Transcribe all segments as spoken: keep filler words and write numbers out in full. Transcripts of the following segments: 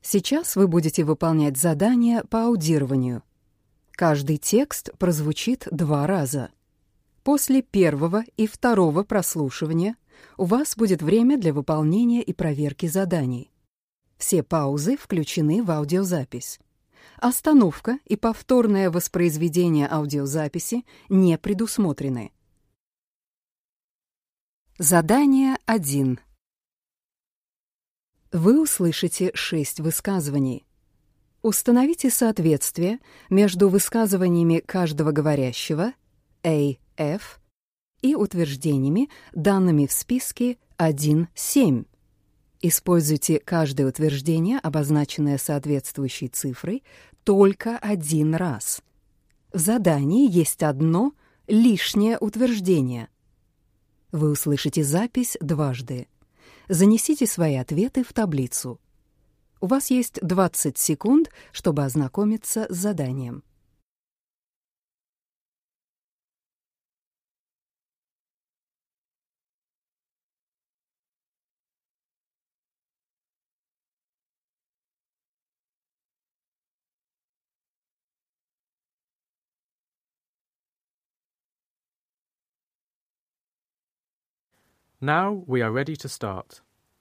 Сейчас вы будете выполнять задание по аудированию. Каждый текст прозвучит два раза. После первого и второго прослушивания у вас будет время для выполнения и проверки заданий. Все паузы включены в аудиозапись. Остановка и повторное воспроизведение аудиозаписи не предусмотрены. Задание один. Вы услышите шесть высказываний. Установите соответствие между высказываниями каждого говорящего A F и утверждениями, данными в списке один семь. Используйте каждое утверждение, обозначенное соответствующей цифрой, только один раз. В задании есть одно лишнее утверждение. Вы услышите запись дважды. Занесите свои ответы в таблицу. У вас есть двадцать секунд, чтобы ознакомиться с заданием. Now we are ready to start.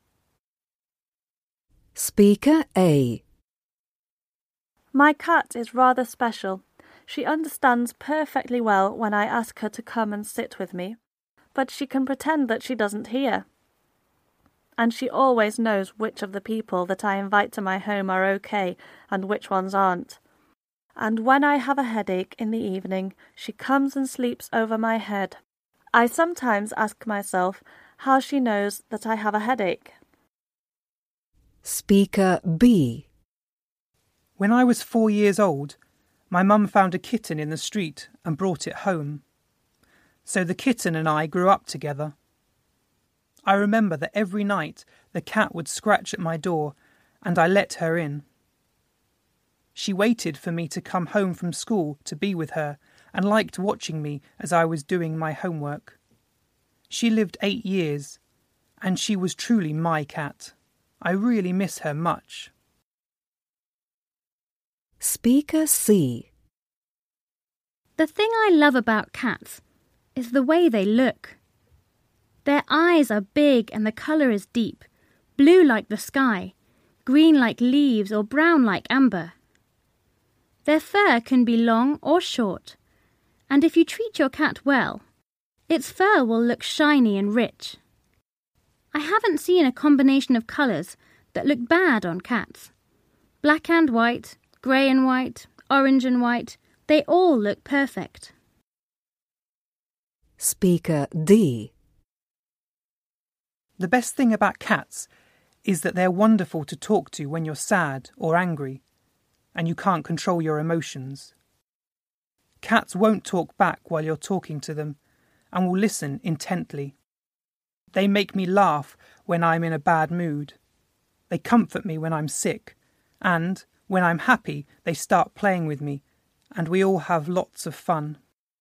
Speaker A. My cat is rather special. She understands perfectly well when I ask her to come and sit with me, but she can pretend that she doesn't hear. And she always knows which of the people that I invite to my home are okay and which ones aren't. And when I have a headache in the evening, she comes and sleeps over my head. I sometimes ask myself how she knows that I have a headache. Speaker B. When I was four years old, my mum found a kitten in the street and brought it home. So the kitten and I grew up together. I remember that every night the cat would scratch at my door and I let her in. She waited for me to come home from school to be with her and liked watching me as I was doing my homework. She lived eight years, and she was truly my cat. I really miss her much. Speaker C. The thing I love about cats is the way they look. Their eyes are big and the colour is deep, blue like the sky, green like leaves or brown like amber. Their fur can be long or short, and if you treat your cat well, its fur will look shiny and rich. I haven't seen a combination of colours that look bad on cats. Black and white, grey and white, orange and white, they all look perfect. Speaker D. The best thing about cats is that they're wonderful to talk to when you're sad or angry, and you can't control your emotions. Cats won't talk back while you're talking to them, and will listen intently. They make me laugh when I'm in a bad mood. They comfort me when I'm sick, and when I'm happy they start playing with me, and we all have lots of fun.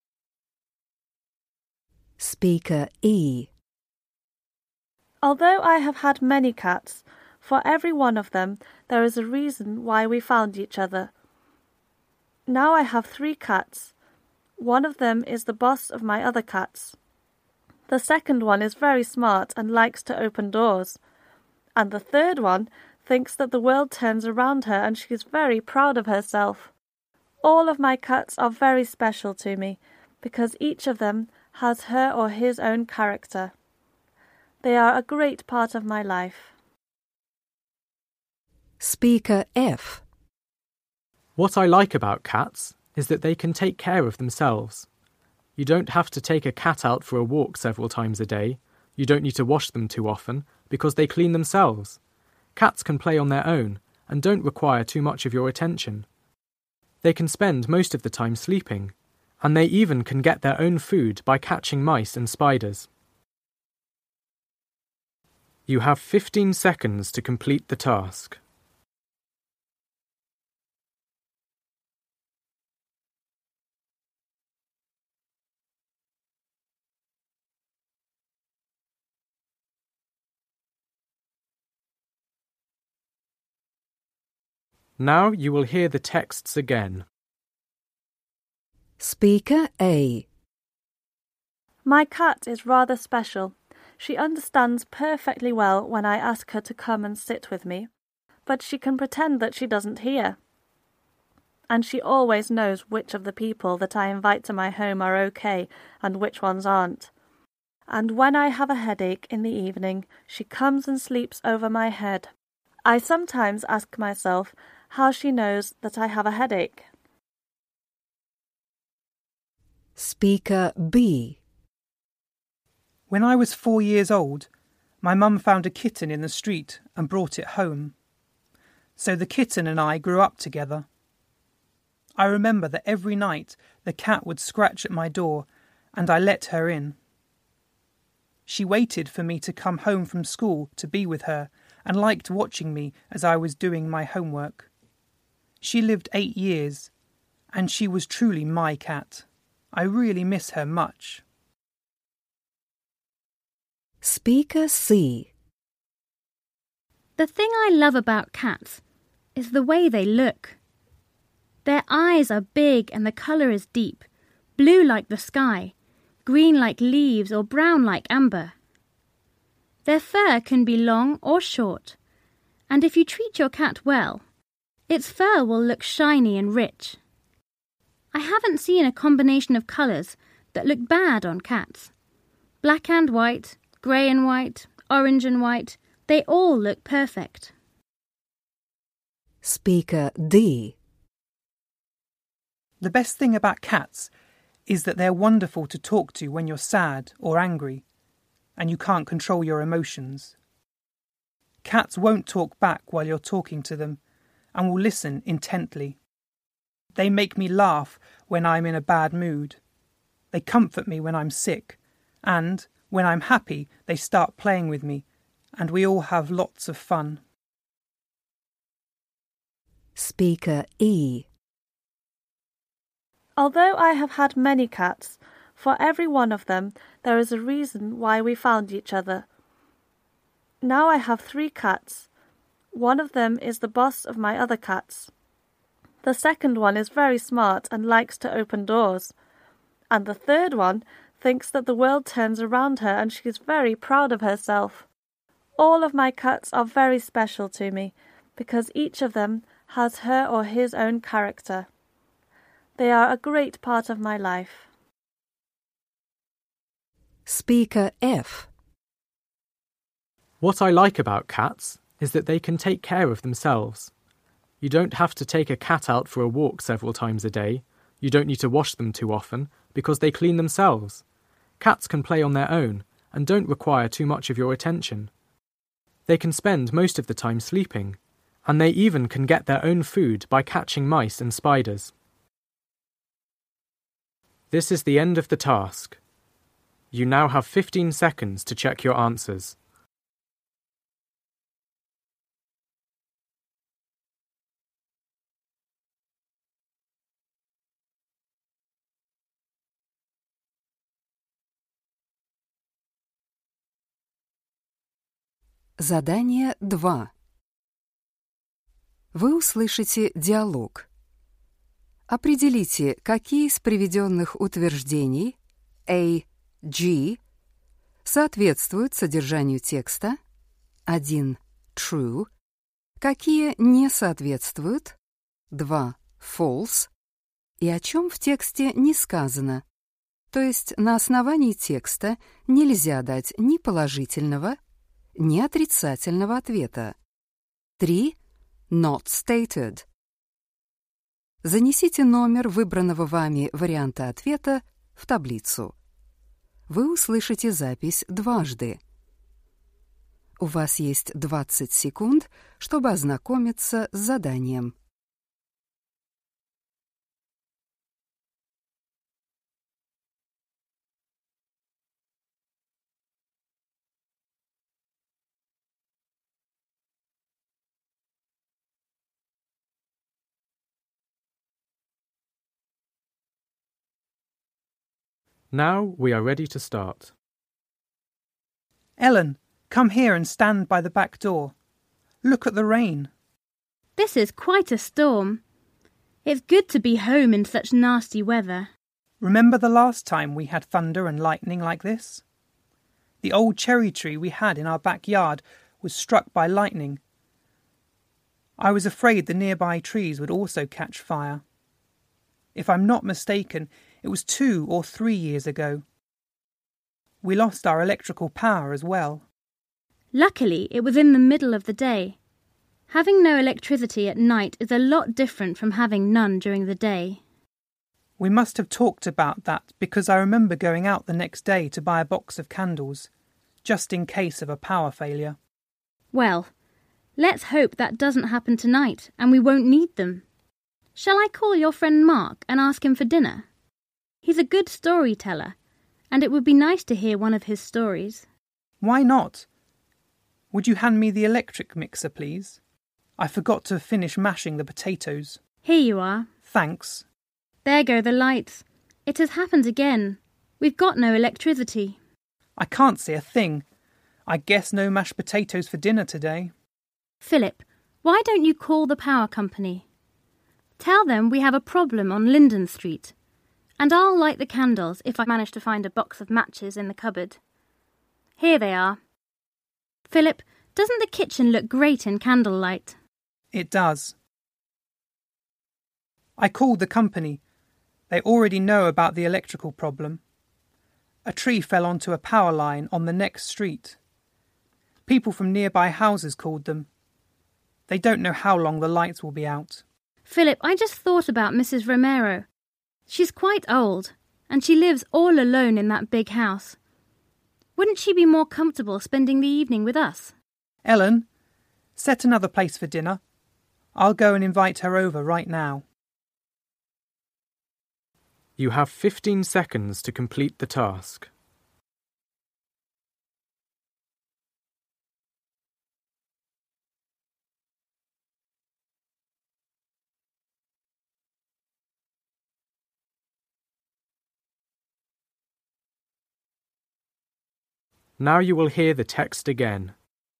Speaker E. Although I have had many cats, for every one of them there is a reason why we found each other. Now I have three cats. One of them is the boss of my other cats. The second one is very smart and likes to open doors. And the third one thinks that the world turns around her and she is very proud of herself. All of my cats are very special to me because each of them has her or his own character. They are a great part of my life. Speaker F. What I like about cats is that they can take care of themselves. You don't have to take a cat out for a walk several times a day. You don't need to wash them too often because they clean themselves. Cats can play on their own and don't require too much of your attention. They can spend most of the time sleeping, and they even can get their own food by catching mice and spiders. You have fifteen seconds to complete the task. Now you will hear the texts again. Speaker A. My cat is rather special. She understands perfectly well when I ask her to come and sit with me, but she can pretend that she doesn't hear. And she always knows which of the people that I invite to my home are okay and which ones aren't. And when I have a headache in the evening, she comes and sleeps over my head. I sometimes ask myself how she knows that I have a headache. Speaker B. When I was four years old, my mum found a kitten in the street and brought it home. So the kitten and I grew up together. I remember that every night the cat would scratch at my door and I let her in. She waited for me to come home from school to be with her and liked watching me as I was doing my homework. She lived eight years, and she was truly my cat. I really miss her much. Speaker C. The thing I love about cats is the way they look. Their eyes are big and the colour is deep, blue like the sky, green like leaves or brown like amber. Their fur can be long or short, and if you treat your cat well, its fur will look shiny and rich. I haven't seen a combination of colours that look bad on cats. Black and white, grey and white, orange and white, they all look perfect. Speaker D. The best thing about cats is that they're wonderful to talk to when you're sad or angry, and you can't control your emotions. Cats won't talk back while you're talking to them, and will listen intently. They make me laugh when I'm in a bad mood. They comfort me when I'm sick, and when I'm happy they start playing with me, and we all have lots of fun. Speaker E. Although I have had many cats, for every one of them there is a reason why we found each other. Now I have three cats. One of them is the boss of my other cats. The second one is very smart and likes to open doors. And the third one thinks that the world turns around her and she is very proud of herself. All of my cats are very special to me because each of them has her or his own character. They are a great part of my life. Speaker F. What I like about cats is that they can take care of themselves. You don't have to take a cat out for a walk several times a day. You don't need to wash them too often because they clean themselves. Cats can play on their own and don't require too much of your attention. They can spend most of the time sleeping, and they even can get their own food by catching mice and spiders. This is the end of the task. You now have fifteen seconds to check your answers. Задание два. Вы услышите диалог. Определите, какие из приведенных утверждений A, G соответствуют содержанию текста, один true, какие не соответствуют, два false, и о чем в тексте не сказано. То есть на основании текста нельзя дать ни положительного, ни отрицательного ответа. три not stated. Занесите номер выбранного вами варианта ответа в таблицу. Вы услышите запись дважды. У вас есть двадцать секунд, чтобы ознакомиться с заданием. Now we are ready to start. Ellen, come here and stand by the back door. Look at the rain. This is quite a storm. It's good to be home in such nasty weather. Remember the last time we had thunder and lightning like this? The old cherry tree we had in our backyard was struck by lightning. I was afraid the nearby trees would also catch fire. If I'm not mistaken, it was two or three years ago. We lost our electrical power as well. Luckily, it was in the middle of the day. Having no electricity at night is a lot different from having none during the day. We must have talked about that because I remember going out the next day to buy a box of candles, just in case of a power failure. Well, let's hope that doesn't happen tonight and we won't need them. Shall I call your friend Mark and ask him for dinner? He's a good storyteller, and it would be nice to hear one of his stories. Why not? Would you hand me the electric mixer, please? I forgot to finish mashing the potatoes. Here you are. Thanks. There go the lights. It has happened again. We've got no electricity. I can't see a thing. I guess no mashed potatoes for dinner today. Philip, why don't you call the power company? Tell them we have a problem on Linden Street, and I'll light the candles if I manage to find a box of matches in the cupboard. Here they are. Philip, doesn't the kitchen look great in candlelight? It does. I called the company. They already know about the electrical problem. A tree fell onto a power line on the next street. People from nearby houses called them. They don't know how long the lights will be out. Philip, I just thought about Missus Romero. She's quite old, and she lives all alone in that big house. Wouldn't she be more comfortable spending the evening with us? Ellen, set another place for dinner. I'll go and invite her over right now. You have fifteen seconds to complete the task. Now you will hear the text again.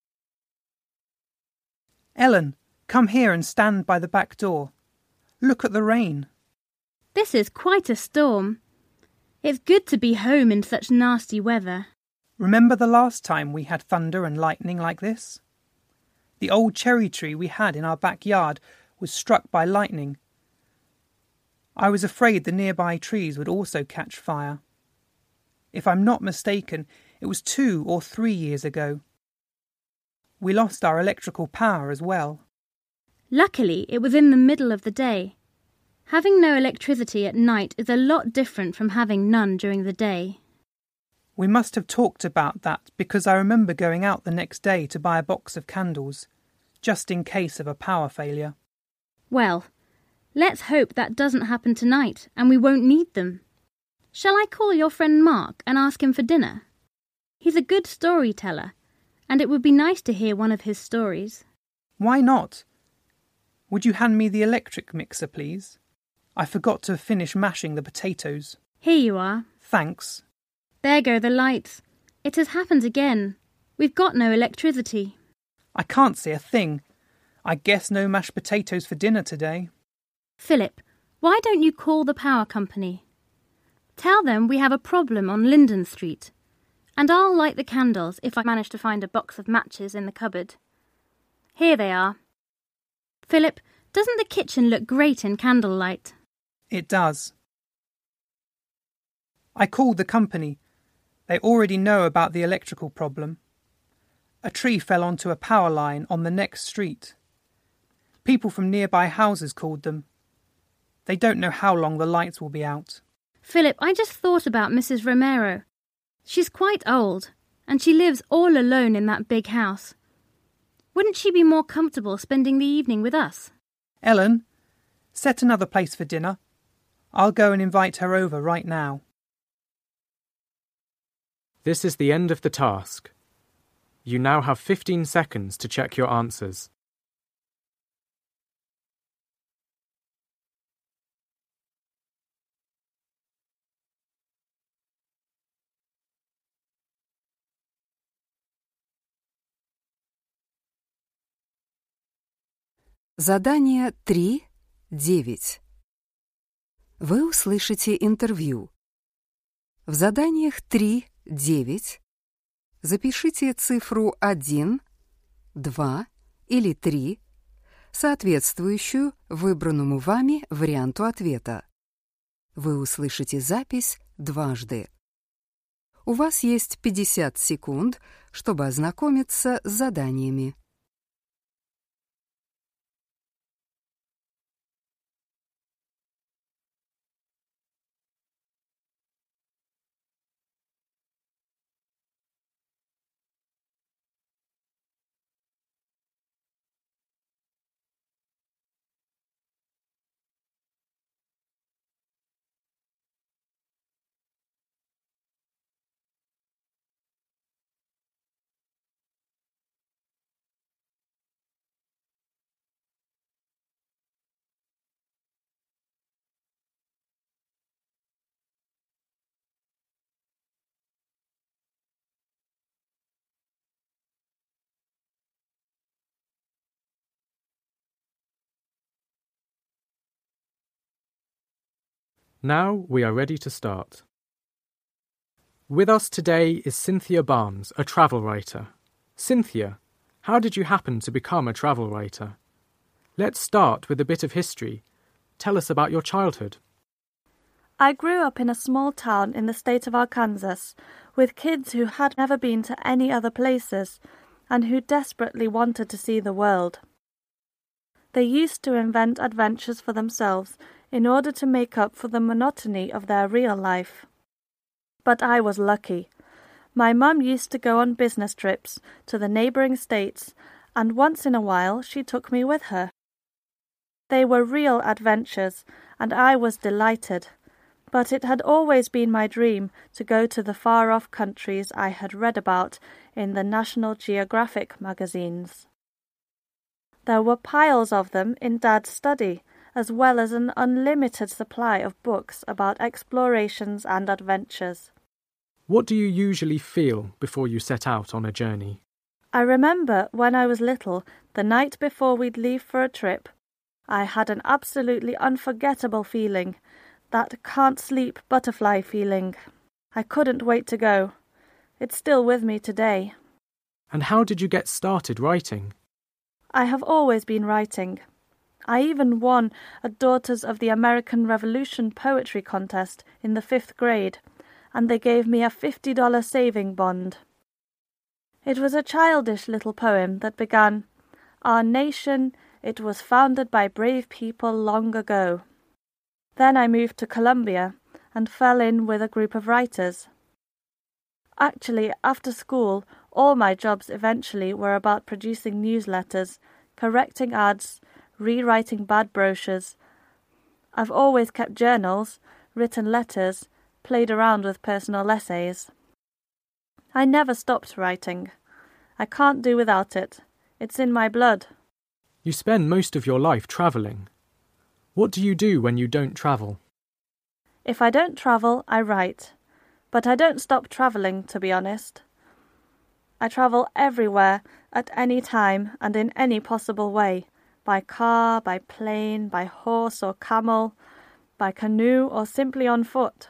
Ellen, come here and stand by the back door. Look at the rain. This is quite a storm. It's good to be home in such nasty weather. Remember the last time we had thunder and lightning like this? The old cherry tree we had in our backyard was struck by lightning. I was afraid the nearby trees would also catch fire. If I'm not mistaken, it was two or three years ago. We lost our electrical power as well. Luckily, it was in the middle of the day. Having no electricity at night is a lot different from having none during the day. We must have talked about that because I remember going out the next day to buy a box of candles, just in case of a power failure. Well, let's hope that doesn't happen tonight and we won't need them. Shall I call your friend Mark and ask him for dinner? He's a good storyteller, and it would be nice to hear one of his stories. Why not? Would you hand me the electric mixer, please? I forgot to finish mashing the potatoes. Here you are. Thanks. There go the lights. It has happened again. We've got no electricity. I can't see a thing. I guess no mashed potatoes for dinner today. Philip, why don't you call the power company? Tell them we have a problem on Linden Street, and I'll light the candles if I manage to find a box of matches in the cupboard. Here they are. Philip, doesn't the kitchen look great in candlelight? It does. I called the company. They already know about the electrical problem. A tree fell onto a power line on the next street. People from nearby houses called them. They don't know how long the lights will be out. Philip, I just thought about Missus Romero. She's quite old, and she lives all alone in that big house. Wouldn't she be more comfortable spending the evening with us? Ellen, set another place for dinner. I'll go and invite her over right now. This is the end of the task. You now have fifteen seconds to check your answers. Задание три девять. Вы услышите интервью. В заданиях три девять запишите цифру один, два или три, соответствующую выбранному вами варианту ответа. Вы услышите запись дважды. У вас есть пятьдесят секунд, чтобы ознакомиться с заданиями. Now we are ready to start. With us today is Cynthia Barnes, a travel writer. Cynthia, how did you happen to become a travel writer? Let's start with a bit of history. Tell us about your childhood. I grew up in a small town in the state of Arkansas with kids who had never been to any other places and who desperately wanted to see the world. They used to invent adventures for themselves in order to make up for the monotony of their real life. But I was lucky. My mum used to go on business trips to the neighbouring states, and once in a while she took me with her. They were real adventures, and I was delighted. But it had always been my dream to go to the far-off countries I had read about in the National Geographic magazines. There were piles of them in Dad's study, as well as an unlimited supply of books about explorations and adventures. What do you usually feel before you set out on a journey? I remember when I was little, the night before we'd leave for a trip, I had an absolutely unforgettable feeling, that can't-sleep butterfly feeling. I couldn't wait to go. It's still with me today. And how did you get started writing? I have always been writing. I even won a Daughters of the American Revolution poetry contest in the fifth grade, and they gave me a fifty dollars saving bond. It was a childish little poem that began, "Our nation, it was founded by brave people long ago." Then I moved to Columbia and fell in with a group of writers. Actually, after school, all my jobs eventually were about producing newsletters, correcting ads, rewriting bad brochures. I've always kept journals, written letters, played around with personal essays. I never stopped writing. I can't do without it. It's in my blood. You spend most of your life travelling. What do you do when you don't travel? If I don't travel, I write. But I don't stop travelling, to be honest. I travel everywhere, at any time and in any possible way. By car, by plane, by horse or camel, by canoe or simply on foot.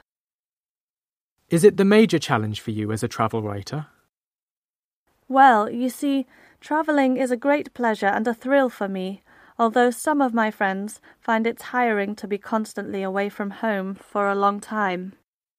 Is it the major challenge for you as a travel writer? Well, you see, travelling is a great pleasure and a thrill for me, although some of my friends find it tiring to be constantly away from home for a long time.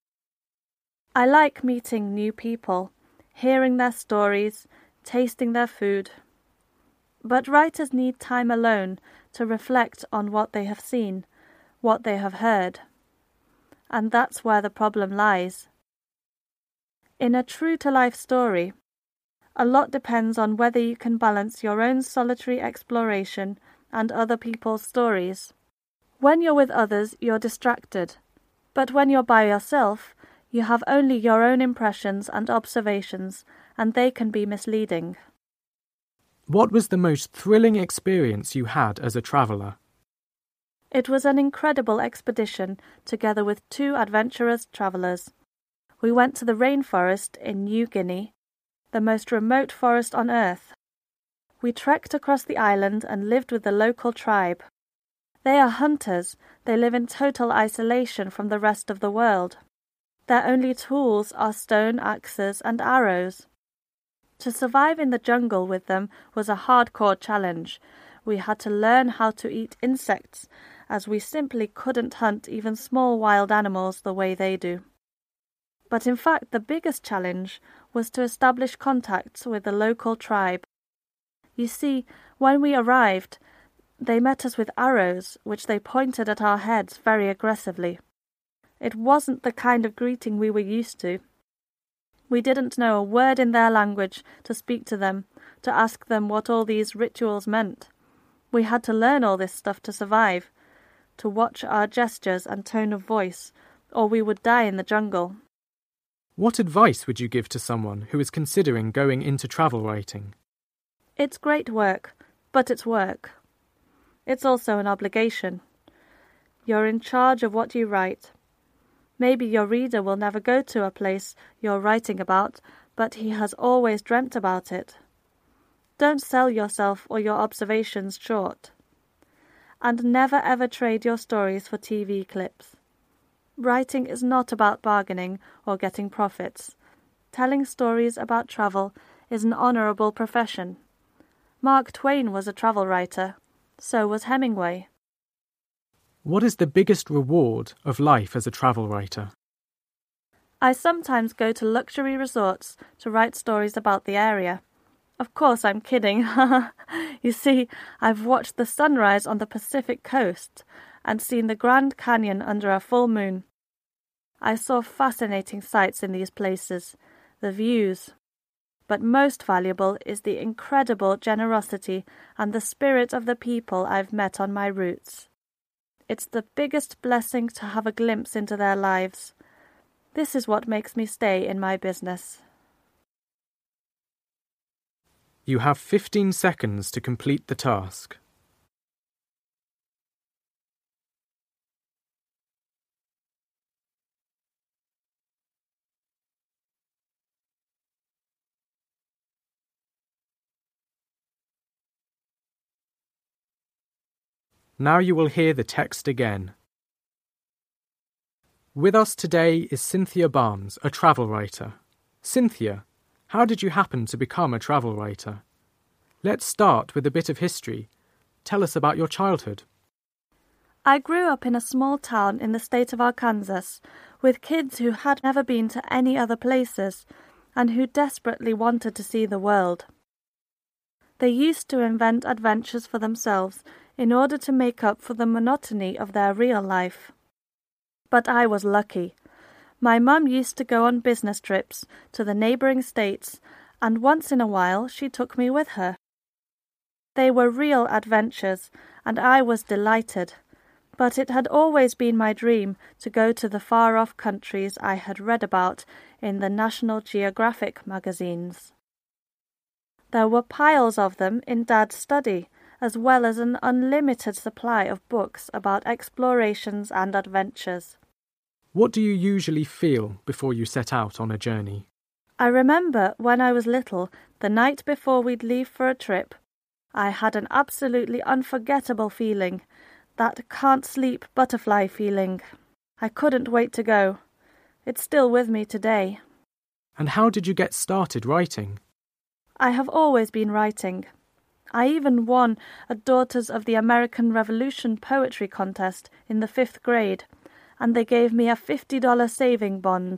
I like meeting new people, hearing their stories, tasting their food. But writers need time alone to reflect on what they have seen, what they have heard. And that's where the problem lies. In a true-to-life story, a lot depends on whether you can balance your own solitary exploration and other people's stories. When you're with others, you're distracted. But when you're by yourself, you have only your own impressions and observations, and they can be misleading. What was the most thrilling experience you had as a traveller? It was an incredible expedition together with two adventurous travellers. We went to the rainforest in New Guinea, the most remote forest on Earth. We trekked across the island and lived with the local tribe. They are hunters. They live in total isolation from the rest of the world. Their only tools are stone axes and arrows. To survive in the jungle with them was a hardcore challenge. We had to learn how to eat insects, as we simply couldn't hunt even small wild animals the way they do. But in fact, the biggest challenge was to establish contacts with the local tribe. You see, when we arrived, they met us with arrows, which they pointed at our heads very aggressively. It wasn't the kind of greeting we were used to. We didn't know a word in their language to speak to them, to ask them what all these rituals meant. We had to learn all this stuff to survive, to watch our gestures and tone of voice, or we would die in the jungle. What advice would you give to someone who is considering going into travel writing? It's great work, but it's work. It's also an obligation. You're in charge of what you write. Maybe your reader will never go to a place you're writing about, but he has always dreamt about it. Don't sell yourself or your observations short. And never ever trade your stories for T V clips. Writing is not about bargaining or getting profits. Telling stories about travel is an honourable profession. Mark Twain was a travel writer. So was Hemingway. What is the biggest reward of life as a travel writer? I sometimes go to luxury resorts to write stories about the area. Of course, I'm kidding. You see, I've watched the sunrise on the Pacific coast and seen the Grand Canyon under a full moon. I saw fascinating sights in these places, the views. But most valuable is the incredible generosity and the spirit of the people I've met on my routes. It's the biggest blessing to have a glimpse into their lives. This is what makes me stay in my business. You have fifteen seconds to complete the task. Now you will hear the text again. With us today is Cynthia Barnes, a travel writer. Cynthia, how did you happen to become a travel writer? Let's start with a bit of history. Tell us about your childhood. I grew up in a small town in the state of Arkansas with kids who had never been to any other places and who desperately wanted to see the world. They used to invent adventures for themselves in order to make up for the monotony of their real life. But I was lucky. My mum used to go on business trips to the neighbouring states, and once in a while she took me with her. They were real adventures, and I was delighted. But it had always been my dream to go to the far-off countries I had read about in the National Geographic magazines. There were piles of them in Dad's study, as well as an unlimited supply of books about explorations and adventures. What do you usually feel before you set out on a journey? I remember when I was little, the night before we'd leave for a trip, I had an absolutely unforgettable feeling, that can't-sleep butterfly feeling. I couldn't wait to go. It's still with me today. And how did you get started writing? I have always been writing. I even won a Daughters of the American Revolution poetry contest in the fifth grade, and they gave me a fifty dollar saving bond.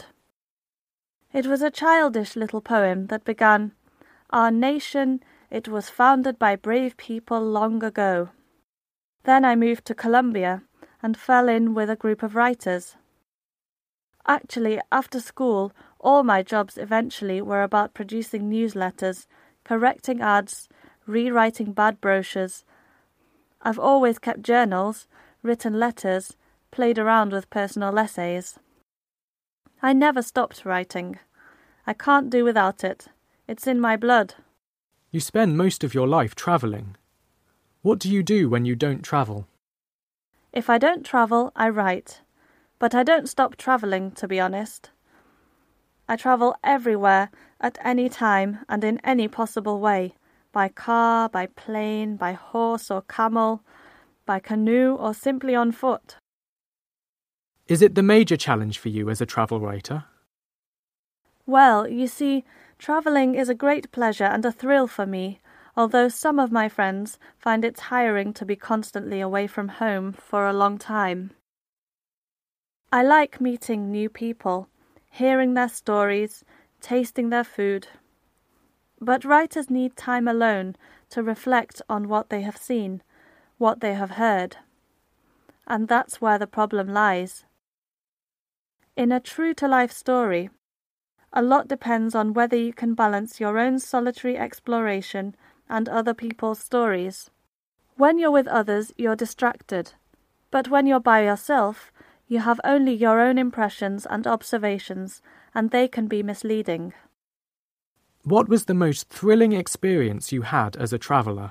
It was a childish little poem that began, "Our nation, it was founded by brave people long ago." Then I moved to Columbia and fell in with a group of writers. Actually, after school, all my jobs eventually were about producing newsletters, correcting ads, rewriting bad brochures. I've always kept journals, written letters, played around with personal essays. I never stopped writing. I can't do without it. It's in my blood. You spend most of your life travelling. What do you do when you don't travel? If I don't travel, I write. But I don't stop travelling, to be honest. I travel everywhere, at any time and in any possible way, by car, by plane, by horse or camel, by canoe, or simply on foot. Is it the major challenge for you as a travel writer? Well, you see, travelling is a great pleasure and a thrill for me, although some of my friends find it tiring to be constantly away from home for a long time. I like meeting new people, hearing their stories, tasting their food. But writers need time alone to reflect on what they have seen, what they have heard. And that's where the problem lies. In a true-to-life story, a lot depends on whether you can balance your own solitary exploration and other people's stories. When you're with others, you're distracted. But when you're by yourself, you have only your own impressions and observations, and they can be misleading. What was the most thrilling experience you had as a traveller?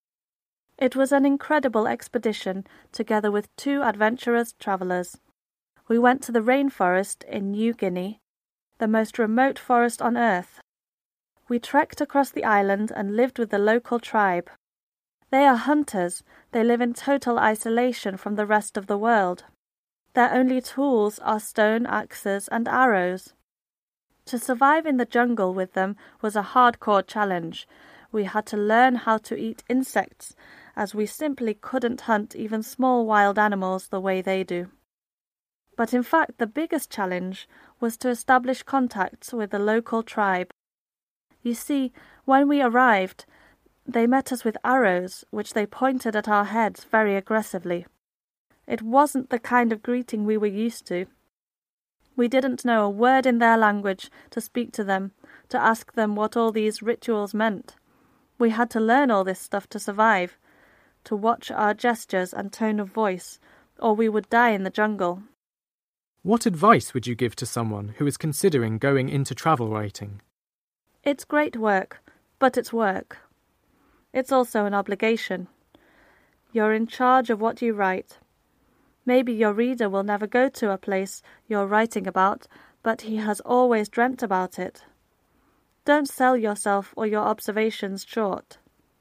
It was an incredible expedition together with two adventurous travellers. We went to the rainforest in New Guinea, the most remote forest on Earth. We trekked across the island and lived with the local tribe. They are hunters. They live in total isolation from the rest of the world. Their only tools are stone axes and arrows. To survive in the jungle with them was a hardcore challenge. We had to learn how to eat insects, as we simply couldn't hunt even small wild animals the way they do. But in fact, the biggest challenge was to establish contacts with the local tribe. You see, when we arrived, they met us with arrows, which they pointed at our heads very aggressively. It wasn't the kind of greeting we were used to. We didn't know a word in their language to speak to them, to ask them what all these rituals meant. We had to learn all this stuff to survive, to watch our gestures and tone of voice, or we would die in the jungle. What advice would you give to someone who is considering going into travel writing? It's great work, but it's work. It's also an obligation. You're in charge of what you write. Maybe your reader will never go to a place you're writing about, but he has always dreamt about it. Don't sell yourself or your observations short.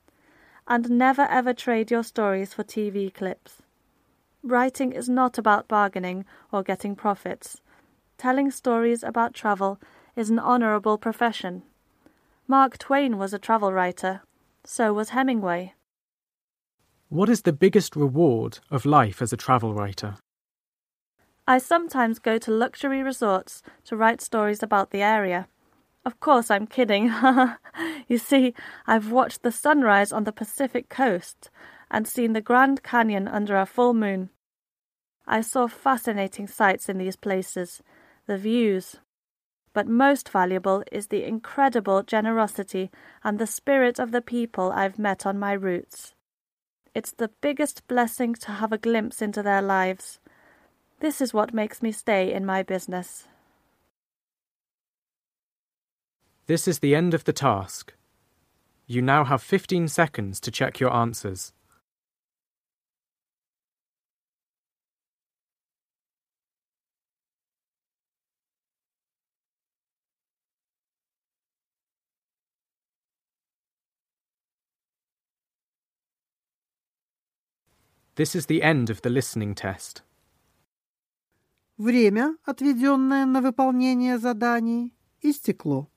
And never ever trade your stories for T V clips. Writing is not about bargaining or getting profits. Telling stories about travel is an honourable profession. Mark Twain was a travel writer. So was Hemingway. What is the biggest reward of life as a travel writer? I sometimes go to luxury resorts to write stories about the area. Of course, I'm kidding. You see, I've watched the sunrise on the Pacific coast and seen the Grand Canyon under a full moon. I saw fascinating sights in these places, the views. But most valuable is the incredible generosity and the spirit of the people I've met on my routes. It's the biggest blessing to have a glimpse into their lives. This is what makes me stay in my business. This is the end of the task. You now have fifteen seconds to check your answers. This is the end of the listening test. Время, отведенное на выполнение заданий, истекло.